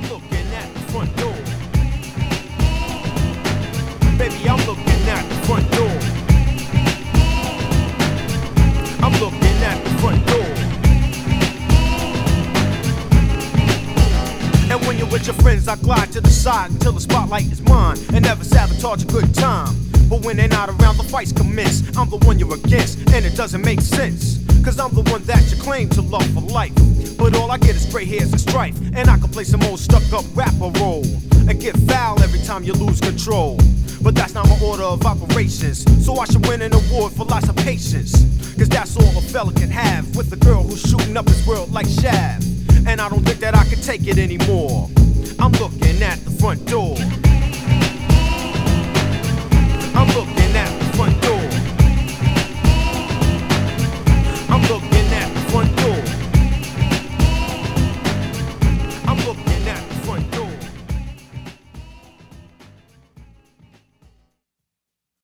I'm looking at the front door. Baby, I'm looking at the front door. I'm looking at the front door. And when you're with your friends, I glide to the side until the spotlight is mine, and never sabotage a good time. But when they're not around, the fights commence. I'm the one you're against, and it doesn't make sense. Cause I'm the one that you claim to love for life. But all I get is gray hairs and strife, and I can play some old stuck-up rapper role and get foul every time you lose control. But that's not my order of operations, so I should win an award for lots of patience. Cause that's all a fella can have with a girl who's shooting up his world like Shaft. And I don't think that I can take it anymore. I'm looking at the front door.